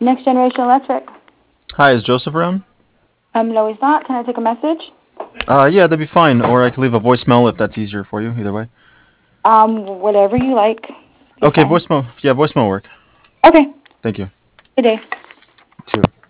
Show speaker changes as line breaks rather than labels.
Next Generation Electric.
Hi, is Joseph around?
No, he's not. Can I take a message?
Yeah, that'd be fine. Or I could leave a voicemail if that's easier for you. Either way.
Whatever you like. Be
Okay,
fine.
voicemail. Yeah, voicemail will work.
Okay.
Thank you.
Good day.
You too.